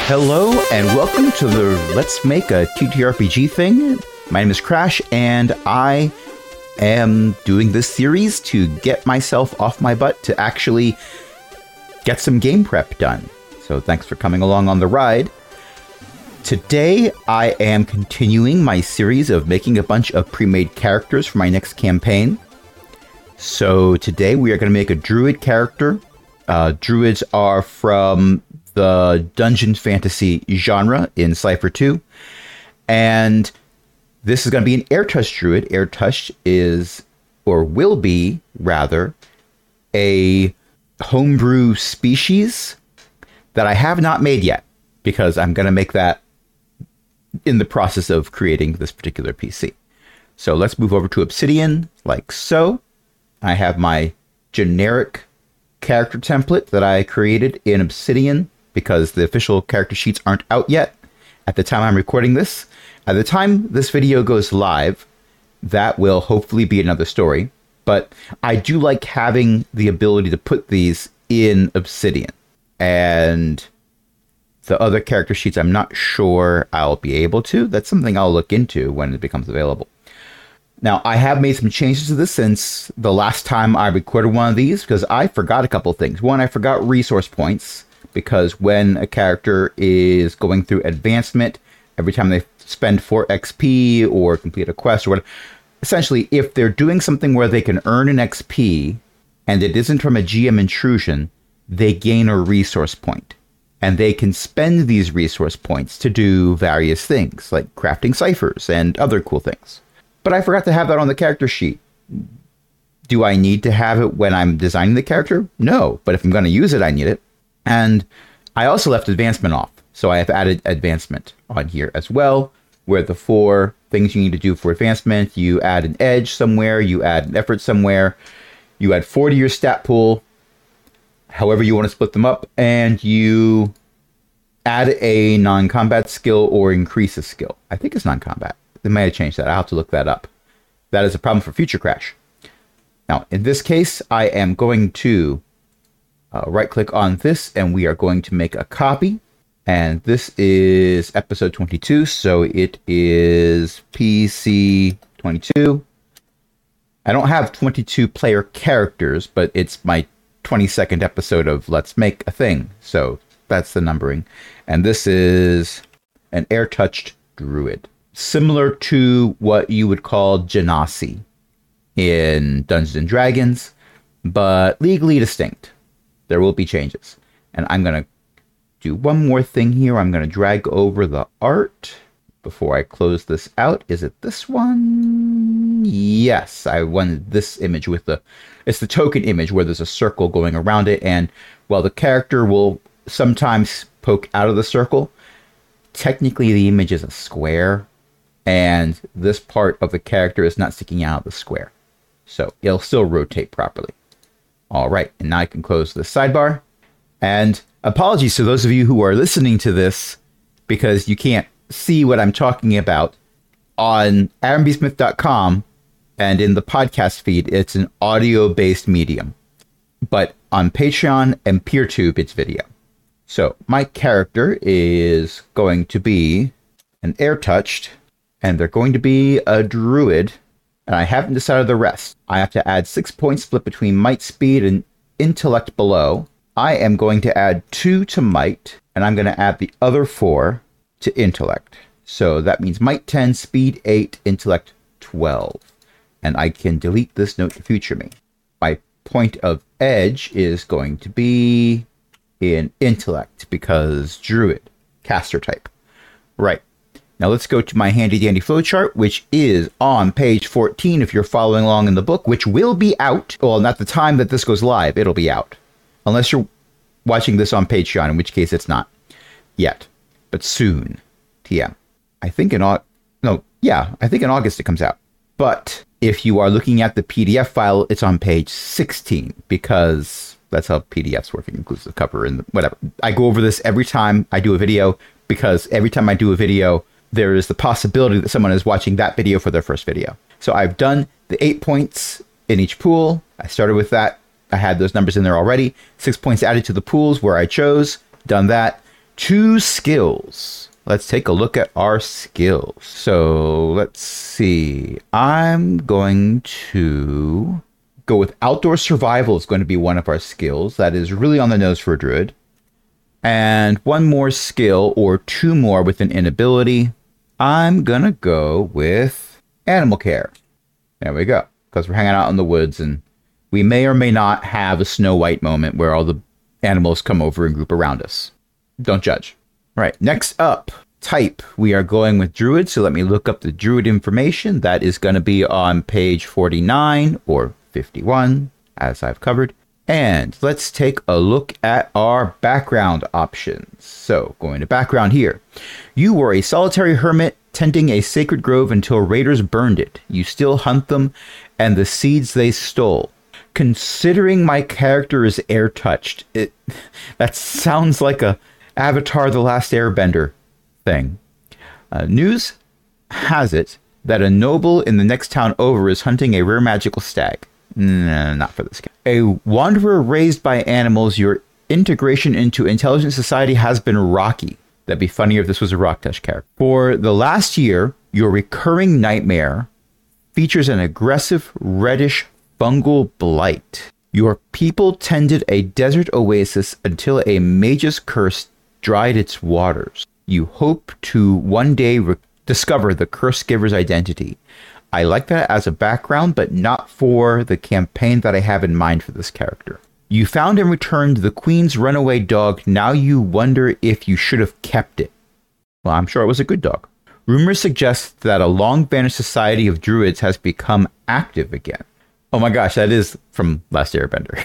Hello and welcome to the Let's Make a TTRPG thing. My name is Crash and I am doing this series to get myself off my butt to actually get some game prep done. So thanks for coming along on the ride. Today I am continuing my series of making a bunch of pre-made characters for my next campaign. So today we are going to make a druid character. Druids are from the dungeon fantasy genre in Cypher 2. And this is going to be an Airtouch druid. Airtouch is, or will be, rather, a homebrew species that I have not made yet, because I'm going to make that in the process of creating this particular PC. So let's move over to Obsidian, like so. I have my generic character template that I created in Obsidian, because the official character sheets aren't out yet at the time I'm recording this. At the time this video goes live, that will hopefully be another story. But I do like having the ability to put these in Obsidian. And the other character sheets, I'm not sure I'll be able to. That's something I'll look into when it becomes available. Now, I have made some changes to this since the last time I recorded one of these, because I forgot a couple things. One, I forgot resource points, because when a character is going through advancement, every time they spend 4 XP or complete a quest or whatever, essentially, if they're doing something where they can earn an XP and it isn't from a GM intrusion, they gain a resource point. And they can spend these resource points to do various things, like crafting ciphers and other cool things. But I forgot to have that on the character sheet. Do I need to have it when I'm designing the character? No, but if I'm going to use it, I need it. And I also left advancement off. So I have added advancement on here as well, where the 4 things you need to do for advancement, you add an edge somewhere, you add an effort somewhere, you add 4 to your stat pool, however you want to split them up, and you add a non-combat skill or increase a skill. I think it's non-combat. They may have changed that. I'll have to look that up. That is a problem for Future Crash. Now, in this case, I am going to right-click on this, and we are going to make a copy. And this is episode 22, so it is PC 22. I don't have 22 player characters, but it's my 22nd episode of Let's Make a Thing. So that's the numbering. And this is an air-touched druid, similar to what you would call Genasi in Dungeons & Dragons, but legally distinct. There will be changes. And I'm going to do one more thing here. I'm going to drag over the art before I close this out. Is it this one? Yes, I wanted this image with it's the token image where there's a circle going around it. And while the character will sometimes poke out of the circle, technically the image is a square. And this part of the character is not sticking out of the square. So it'll still rotate properly. All right, and now I can close the sidebar. And apologies to those of you who are listening to this, because you can't see what I'm talking about. On AaronBSmith.com and in the podcast feed, it's an audio-based medium. But on Patreon and PeerTube, it's video. So my character is going to be an air-touched, and they're going to be a druid, and I haven't decided the rest. I have to add 6 points split between might, speed, and intellect below. I am going to add 2 to might, and I'm going to add the other 4 to intellect. So that means might 10, speed 8, intellect 12. And I can delete this note to future me. My point of edge is going to be in intellect, because druid, caster type. Right. Now let's go to my handy dandy flowchart, which is on page 14 if you're following along in the book, which will be out. Well, not the time that this goes live, it'll be out. Unless you're watching this on Patreon, in which case it's not yet. But soon. TM. I think in August it comes out. But if you are looking at the PDF file, it's on page 16, because that's how PDFs work. It includes the cover and whatever. I go over this every time I do a video, because every time I do a video, there is the possibility that someone is watching that video for their first video. So I've done the 8 points in each pool. I started with that. I had those numbers in there already. 6 points added to the pools where I chose. Done that. 2 skills. Let's take a look at our skills. So let's see. I'm going to go with outdoor survival is going to be one of our skills. That is really on the nose for a druid. And one more skill or 2 more with an inability. I'm going to go with animal care. There we go. Because we're hanging out in the woods and we may or may not have a Snow White moment where all the animals come over and group around us. Don't judge. All right, next up, type. We are going with druid, so let me look up the druid information. That is going to be on page 49 or 51, as I've covered. And let's take a look at our background options. So, going to background here. You were a solitary hermit tending a sacred grove until raiders burned it. You still hunt them and the seeds they stole. Considering my character is air-touched, that sounds like a Avatar The Last Airbender thing. News has it that a noble in the next town over is hunting a rare magical stag. Nah, not for this game. A wanderer raised by animals, your integration into intelligent society has been rocky. That'd be funnier if this was a Rock Touch character. For the last year, your recurring nightmare features an aggressive reddish fungal blight. Your people tended a desert oasis until a mage's curse dried its waters. You hope to one day discover the curse giver's identity. I like that as a background, but not for the campaign that I have in mind for this character. You found and returned the queen's runaway dog. Now you wonder if you should have kept it. Well, I'm sure it was a good dog. Rumors suggest that a long-vanished society of druids has become active again. Oh my gosh, that is from Last Airbender.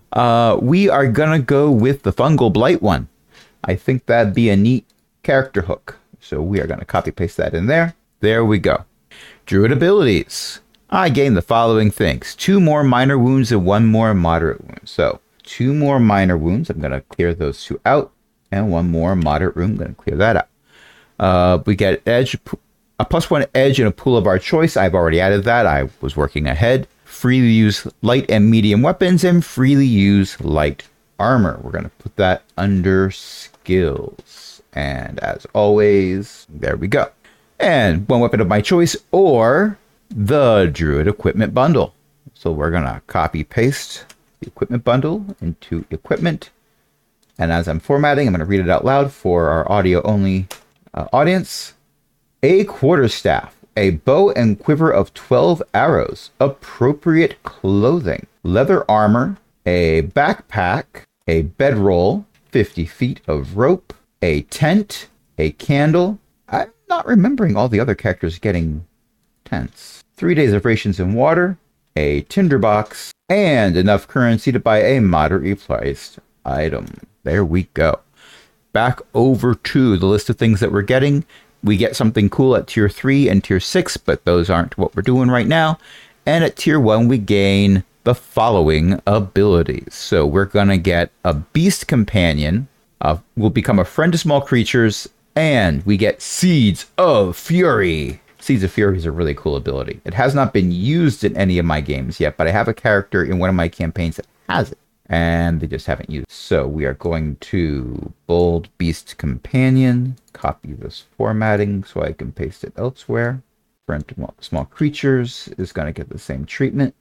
We are gonna go with the fungal blight one. I think that'd be a neat character hook. So we are gonna copy paste that in there. There we go. Druid abilities. I gain the following things. 2 more minor wounds and 1 more moderate wound. So 2 more minor wounds. I'm gonna clear those 2 out. And 1 more moderate wound. I'm gonna clear that out. We get edge, a +1 edge in a pool of our choice. I've already added that. I was working ahead. Freely use light and medium weapons and freely use light armor. We're going to put that under skills. And as always, there we go. And 1 weapon of my choice or the Druid Equipment Bundle. So we're going to copy paste the equipment bundle into equipment. And as I'm formatting, I'm going to read it out loud for our audio only audience. A quarterstaff. A bow and quiver of 12 arrows, appropriate clothing, leather armor, a backpack, a bedroll, 50 feet of rope, a tent, a candle. I'm not remembering all the other characters getting tents. 3 days of rations and water, a tinderbox, and enough currency to buy a moderately priced item. There we go. Back over to the list of things that we're getting. We get something cool at tier 3 and tier 6, but those aren't what we're doing right now. And at tier 1, we gain the following abilities. So we're going to get a beast companion. We'll become a friend to small creatures. And we get Seeds of Fury. Seeds of Fury is a really cool ability. It has not been used in any of my games yet, but I have a character in one of my campaigns that has it. And they just haven't used it. So we are going to bold beast companion, copy this formatting so I can paste it elsewhere. Friend to small creatures is going to get the same treatment.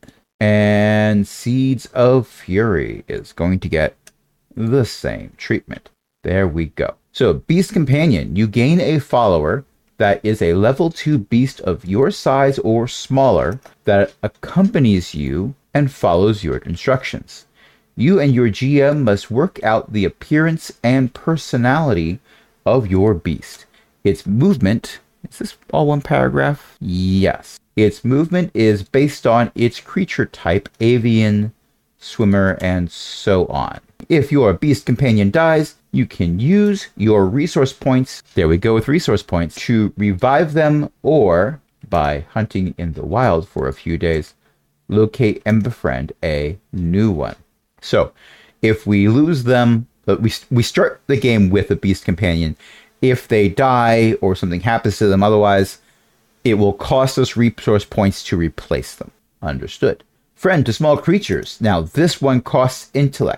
And Seeds of Fury is going to get the same treatment. There we go. So beast companion, you gain a follower that is a level 2 beast of your size or smaller that accompanies you and follows your instructions. You and your GM must work out the appearance and personality of your beast. Its movement, is this all one paragraph? Yes. Its movement is based on its creature type, avian, swimmer, and so on. If your beast companion dies, you can use your resource points, there we go with resource points, to revive them or, by hunting in the wild for a few days, locate and befriend a new one. So, if we lose them, we start the game with a beast companion. If they die or something happens to them otherwise, it will cost us resource points to replace them. Understood. Friend to small creatures. Now, this one costs intellect.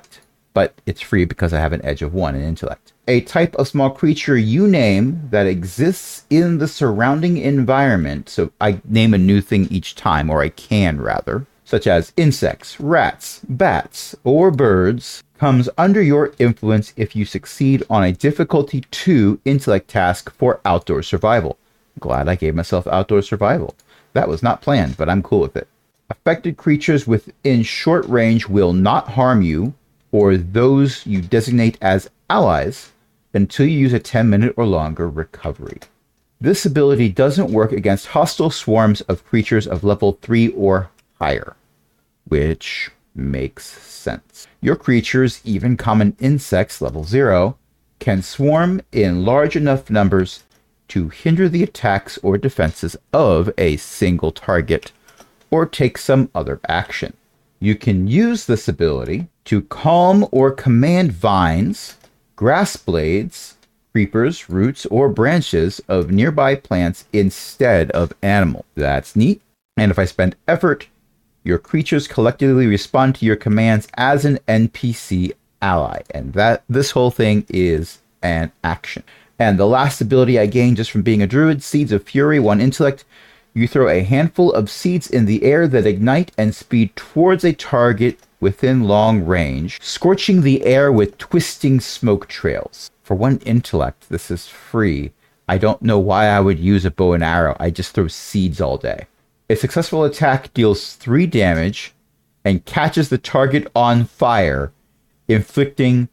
but it's free because I have an edge of 1 in intellect. A type of small creature you name that exists in the surrounding environment. So I name a new thing each time, or I can rather, such as insects, rats, bats, or birds, comes under your influence if you succeed on a difficulty 2 intellect task for outdoor survival. Glad I gave myself outdoor survival. That was not planned, but I'm cool with it. Affected creatures within short range will not harm you or those you designate as allies until you use a 10-minute or longer recovery. This ability doesn't work against hostile swarms of creatures of level 3 or higher, which makes sense. Your creatures, even common insects level 0, can swarm in large enough numbers to hinder the attacks or defenses of a single target or take some other action. You can use this ability to calm or command vines, grass blades, creepers, roots, or branches of nearby plants instead of animals. That's neat. And if I spend effort, your creatures collectively respond to your commands as an NPC ally. And this whole thing is an action. And the last ability I gained just from being a druid, Seeds of Fury, 1 intellect. You throw a handful of seeds in the air that ignite and speed towards a target within long range, scorching the air with twisting smoke trails. For 1 intellect, this is free. I don't know why I would use a bow and arrow. I just throw seeds all day. A successful attack deals 3 damage and catches the target on fire, inflicting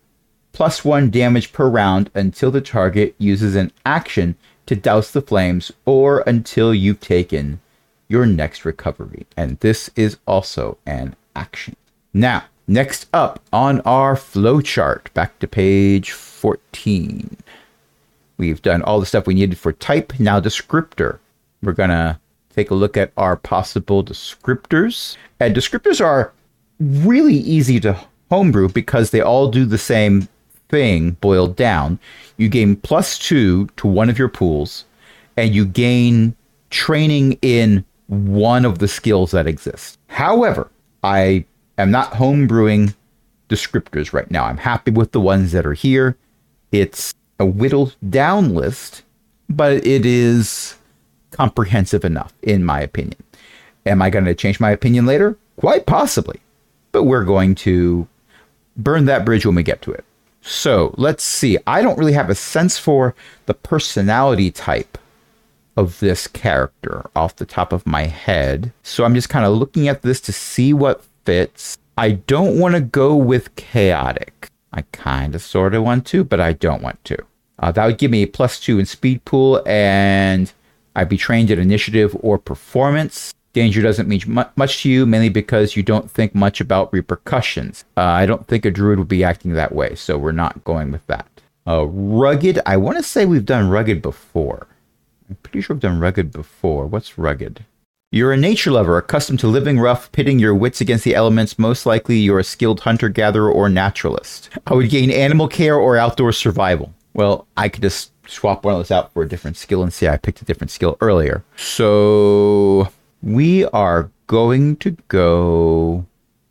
+1 damage per round until the target uses an action to douse the flames or until you've taken your next recovery. And this is also an action. Now, next up on our flowchart, back to page 14. We've done all the stuff we needed for type. Now descriptor. We're going to take a look at our possible descriptors. And descriptors are really easy to homebrew because they all do the same thing boiled down. You gain +2 to one of your pools, and you gain training in one of the skills that exist. However, I am not homebrewing descriptors right now. I'm happy with the ones that are here. It's a whittled down list, but it is comprehensive enough, in my opinion. Am I going to change my opinion later? Quite possibly. But we're going to burn that bridge when we get to it. So let's see. I don't really have a sense for the personality type of this character off the top of my head. So I'm just kind of looking at this to see what fits. I don't want to go with chaotic. I kind of sort of want to, but I don't want to. That would give me a +2 in speed pool, and I'd be trained at initiative or performance. Danger doesn't mean much to you, mainly because you don't think much about repercussions. I don't think a druid would be acting that way, so we're not going with that. Rugged, I want to say we've done rugged before. I'm pretty sure we've done rugged before. What's rugged? You're a nature lover, accustomed to living rough, pitting your wits against the elements. Most likely you're a skilled hunter-gatherer or naturalist. I would gain animal care or outdoor survival. Well, I could just swap one of those out for a different skill and see I picked a different skill earlier. So we are going to go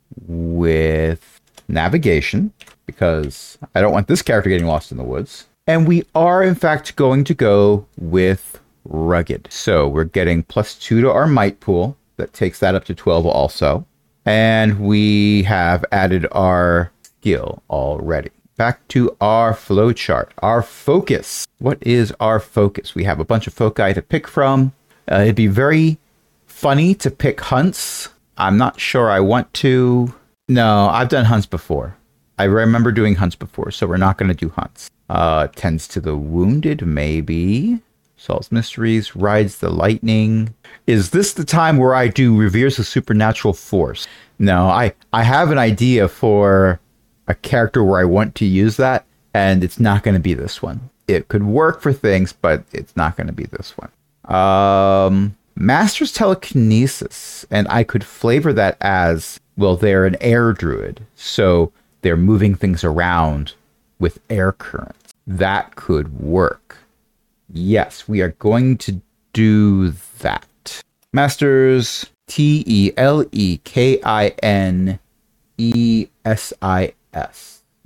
with navigation because I don't want this character getting lost in the woods. And we are, in fact, going to go with rugged. So we're getting +2 to our might pool. That takes that up to 12 also. And we have added our skill already. Back to our flowchart. Our focus. What is our focus? We have a bunch of foci to pick from. It'd be very funny to pick hunts. I'm not sure I want to. No, I've done hunts before. I remember doing hunts before, so we're not going to do hunts. Tends to the wounded, maybe. Solves mysteries, rides the lightning. Is this the time where I do reveres the supernatural force? No, I have an idea for a character where I want to use that, and it's not going to be this one. It could work for things, but it's not going to be this one. Master's telekinesis, and I could flavor that as, well, they're an air druid, so they're moving things around with air currents. That could work. Yes, we are going to do that. Master's Telekinesis.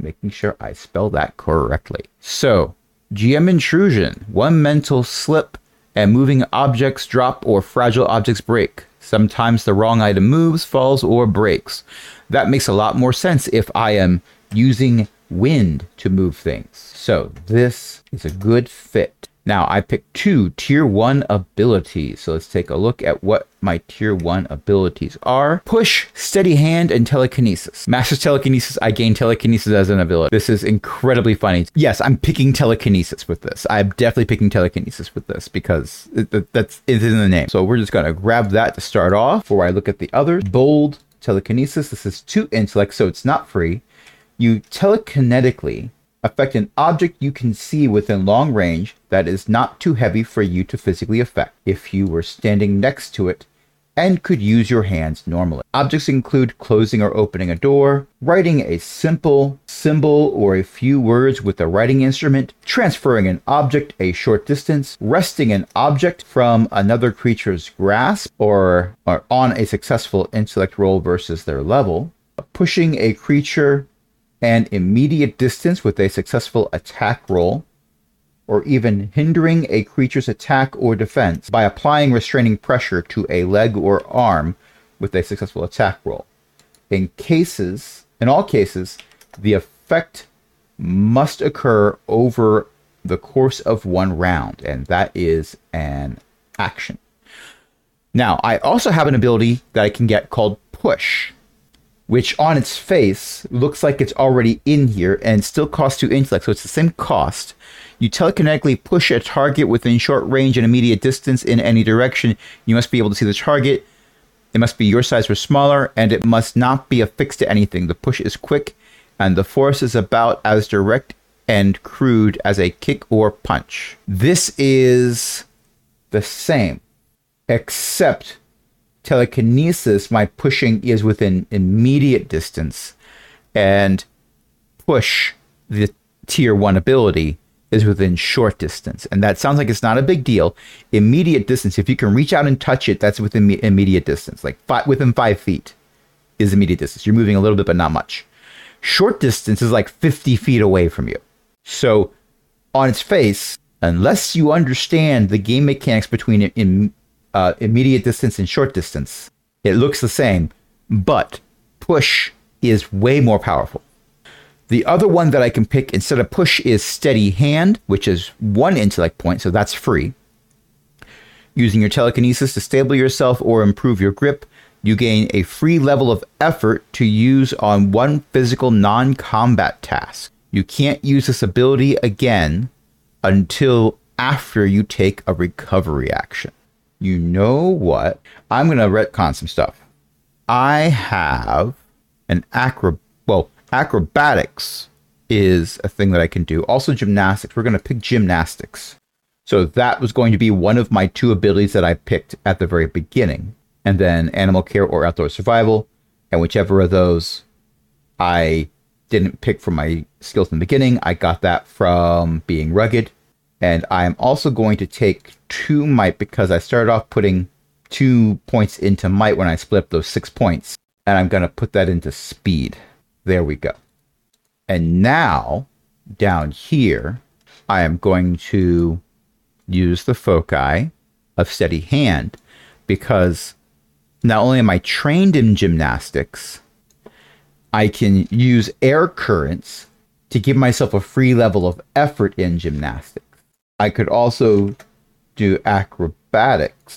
making sure I spell that correctly. So, GM intrusion. One mental slip and moving objects drop or fragile objects break. Sometimes the wrong item moves, falls, or breaks. That makes a lot more sense if I am using wind to move things. So this is a good fit. Now I picked 2 tier 1 abilities. So let's take a look at what my tier 1 abilities are. Push, steady hand, and telekinesis. Master's telekinesis, I gain telekinesis as an ability. This is incredibly funny. Yes, I'm picking telekinesis with this. I'm definitely picking telekinesis with this because it's in the name. So we're just going to grab that to start off before I look at the others. Bold, telekinesis. This is 2 intellect, so it's not free. You telekinetically affect an object you can see within long range that is not too heavy for you to physically affect if you were standing next to it and could use your hands normally. Objects include closing or opening a door, writing a simple symbol or a few words with a writing instrument, transferring an object a short distance, wresting an object from another creature's grasp or on a successful intellect roll versus their level, pushing a creature an immediate distance with a successful attack roll, or even hindering a creature's attack or defense by applying restraining pressure to a leg or arm with a successful attack roll. In all cases, the effect must occur over the course of 1 round, and that is an action. Now, I also have an ability that I can get called Push, which on its face looks like it's already in here and still costs 2 intellect, so it's the same cost. You telekinetically push a target within short range and immediate distance in any direction. You must be able to see the target. It must be your size or smaller, and it must not be affixed to anything. The push is quick, and the force is about as direct and crude as a kick or punch. This is the same, except telekinesis, my pushing is within immediate distance, and push, the tier 1 ability, is within short distance. And that sounds like it's not a big deal. Immediate distance, if you can reach out and touch it, that's within immediate distance. Like within 5 feet is immediate distance. You're moving a little bit, but not much. Short distance is like 50 feet away from you. So on its face, unless you understand the game mechanics between immediate distance and short distance, it looks the same, but push is way more powerful. The other one that I can pick instead of push is steady hand, which is 1 intellect point, so that's free. Using your telekinesis to stabilize yourself or improve your grip, you gain a free level of effort to use on 1 physical non-combat task. You can't use this ability again until after you take a recovery action. You know what? I'm going to retcon some stuff. I have an acrobatics is a thing that I can do. Also gymnastics. We're going to pick gymnastics. So that was going to be one of my 2 abilities that I picked at the very beginning. And then animal care or outdoor survival. And whichever of those I didn't pick from my skills in the beginning, I got that from being rugged. And I'm also going to take 2 might because I started off putting 2 points into might when I split up those 6 points. And I'm going to put that into speed. There we go. And now, down here, I am going to use the foci of steady hand because not only am I trained in gymnastics, I can use air currents to give myself a free level of effort in gymnastics. I could also do athletics,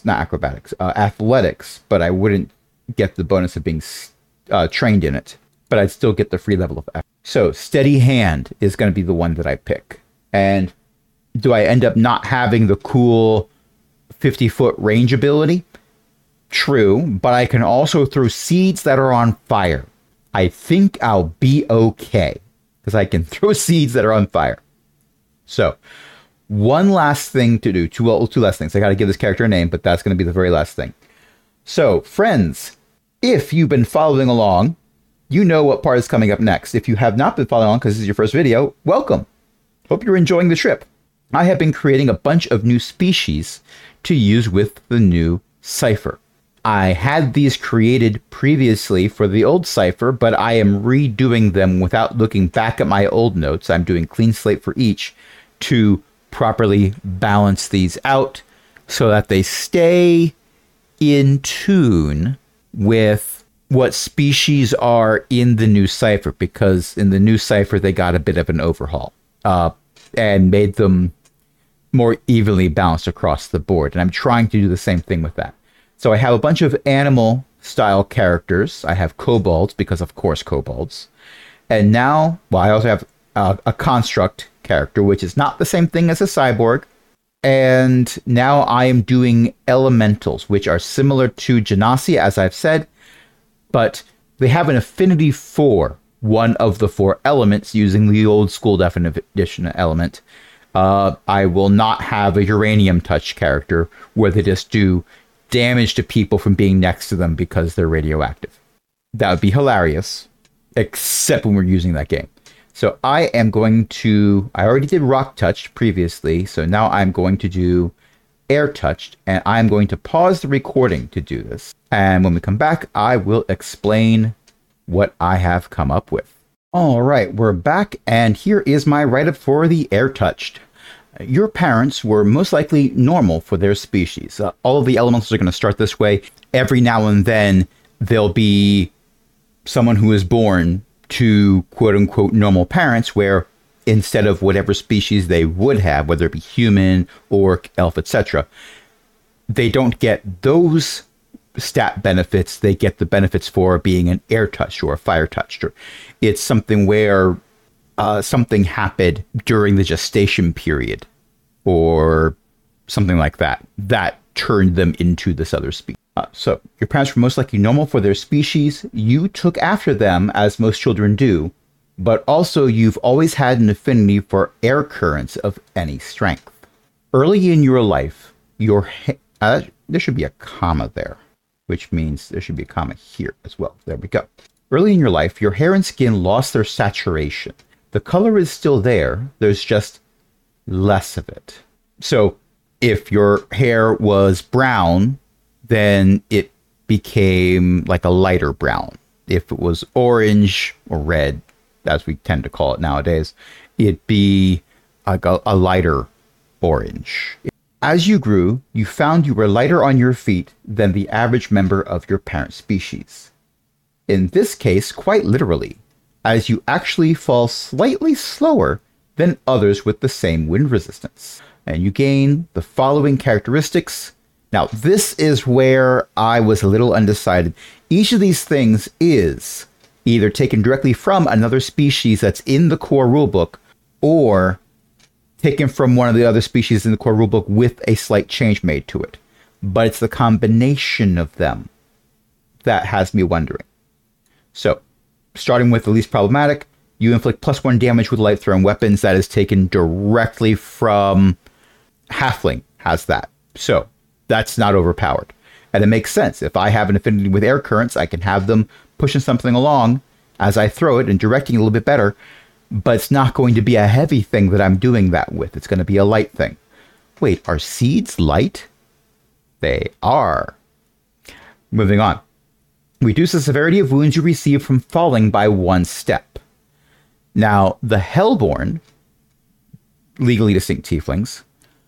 but I wouldn't get the bonus of being trained in it, but I'd still get the free level of effort. So steady hand is going to be the one that I pick. And do I end up not having the cool 50-foot range ability? True, but I can also throw seeds that are on fire. I think I'll be okay because I can throw seeds that are on fire. So one last thing to do, 2 last things. I got to give this character a name, but that's going to be the very last thing. So friends, if you've been following along, you know what part is coming up next. If you have not been following along because this is your first video, welcome. Hope you're enjoying the trip. I have been creating a bunch of new species to use with the new Cypher. I had these created previously for the old cipher, but I am redoing them without looking back at my old notes. I'm doing clean slate for each to properly balance these out so that they stay in tune with what species are in the new cipher, because in the new cipher they got a bit of an overhaul and made them more evenly balanced across the board. And I'm trying to do the same thing with that. So I have a bunch of animal style characters. I have kobolds, because of course kobolds. And now, well, I also have a construct character, which is not the same thing as a cyborg. And now I am doing elementals, which are similar to Genasi, as I've said, but they have an affinity for one of the 4 elements using the old school definition element. I will not have a uranium touch character where they just do damage to people from being next to them because they're radioactive. That would be hilarious, except when we're using that game. So I already did rock touched previously, so now I'm going to do air touched, and I'm going to pause the recording to do this. And when we come back, I will explain what I have come up with. All right, we're back, and here is my write-up for the air touched. Your parents were most likely normal for their species. All of the elementals are going to start this way. Every now and then, there'll be someone who is born to quote-unquote normal parents, where instead of whatever species they would have, whether it be human, orc, elf, etc., they don't get those stat benefits. They get the benefits for being an air touched or a fire touched. It's something where something happened during the gestation period or something like that that turned them into this other species. So your parents were most likely normal for their species. You took after them, as most children do, but also you've always had an affinity for air currents of any strength. Early in your life, there should be a comma there, which means there should be a comma here as well. There we go. Early in your life, your hair and skin lost their saturation. The color is still there. There's just less of it. So if your hair was brown, then it became like a lighter brown. If it was orange or red, as we tend to call it nowadays, it'd be like a lighter orange. As you grew, you found you were lighter on your feet than the average member of your parent species. In this case, quite literally, as you actually fall slightly slower than others with the same wind resistance. And you gain the following characteristics. Now, this is where I was a little undecided. Each of these things is either taken directly from another species that's in the core rulebook, or taken from one of the other species in the core rulebook with a slight change made to it. But it's the combination of them that has me wondering. So, starting with the least problematic, you inflict +1 damage with light thrown weapons. That is taken directly from Halfling, has that. So, that's not overpowered. And it makes sense. If I have an affinity with air currents, I can have them pushing something along as I throw it and directing it a little bit better. But it's not going to be a heavy thing that I'm doing that with. It's going to be a light thing. Wait, are seeds light? They are. Moving on. Reduce the severity of wounds you receive from falling by 1 step. Now, the Hellborn, legally distinct tieflings,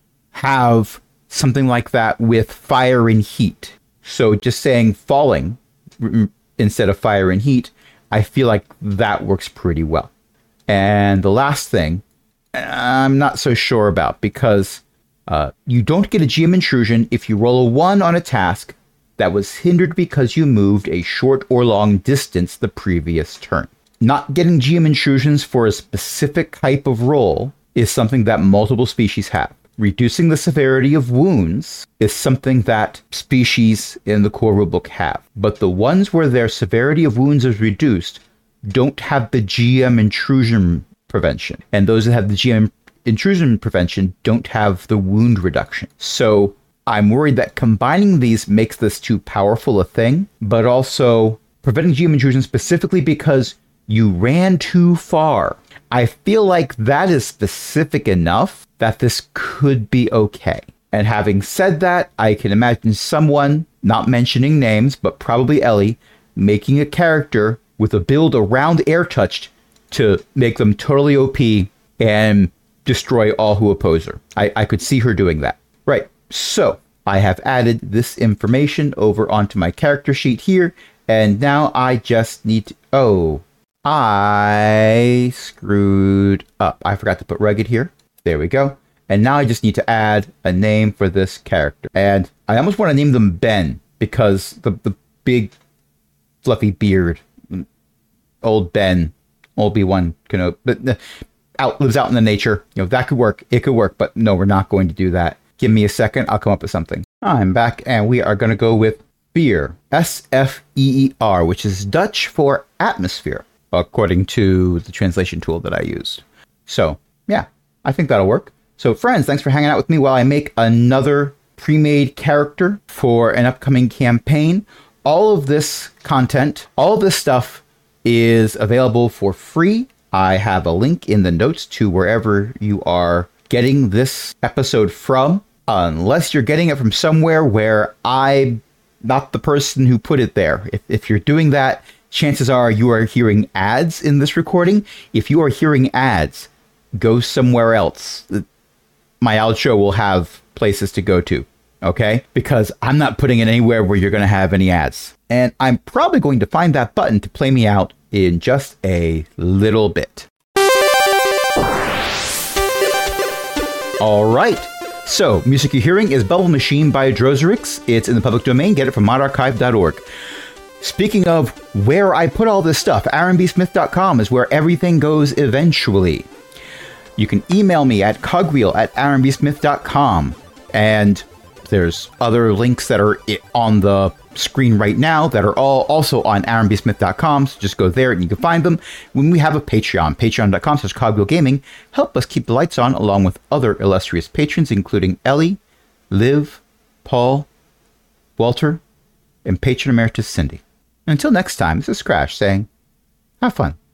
have something like that with fire and heat. So just saying falling instead of fire and heat, I feel like that works pretty well. And the last thing, I'm not so sure about, because you don't get a GM intrusion if you roll a 1 on a task that was hindered because you moved a short or long distance the previous turn. Not getting GM intrusions for a specific type of roll is something that multiple species have. Reducing the severity of wounds is something that species in the core rulebook have. But the ones where their severity of wounds is reduced don't have the GM intrusion prevention. And those that have the GM intrusion prevention don't have the wound reduction. So I'm worried that combining these makes this too powerful a thing, but also preventing GM intrusion specifically because you ran too far. I feel like that is specific enough that this could be okay. And having said that, I can imagine someone, not mentioning names, but probably Ellie, making a character with a build around Air Touched to make them totally OP and destroy all who oppose her. I could see her doing that. Right, so I have added this information over onto my character sheet here, and now I just need to... Oh, I screwed up. I forgot to put rugged here. There we go. And now I just need to add a name for this character. And I almost want to name them Ben, because the big fluffy beard, old Ben, Obi-Wan Kenobi, but lives out in the nature. That could work. It could work, but no, we're not going to do that. Give me a second. I'll come up with something. I'm back, and we are going to go with Fear, S-F-E-E-R, which is Dutch for atmosphere, according to the translation tool that I used. So, yeah, I think that'll work. So, friends, thanks for hanging out with me while I make another pre-made character for an upcoming campaign. All of this content, all of this stuff is available for free. I have a link in the notes to wherever you are getting this episode from, unless you're getting it from somewhere where I'm not the person who put it there. If you're doing that, chances are you are hearing ads in this recording. If you are hearing ads, go somewhere else. My outro will have places to go to, okay? Because I'm not putting it anywhere where you're going to have any ads. And I'm probably going to find that button to play me out in just a little bit. All right. So, music you're hearing is Bubble Machine by Drozerix. It's in the public domain. Get it from modarchive.org. Speaking of where I put all this stuff, aaronbsmith.com is where everything goes eventually. You can email me at cogwheel@aaronbsmith.com. And there's other links that are on the screen right now that are all also on aaronbsmith.com. So just go there and you can find them. When we have a Patreon, patreon.com/cogwheelgaming, help us keep the lights on along with other illustrious patrons, including Ellie, Liv, Paul, Walter, and patron emeritus Cindy. Until next time, this is Crash saying, have fun.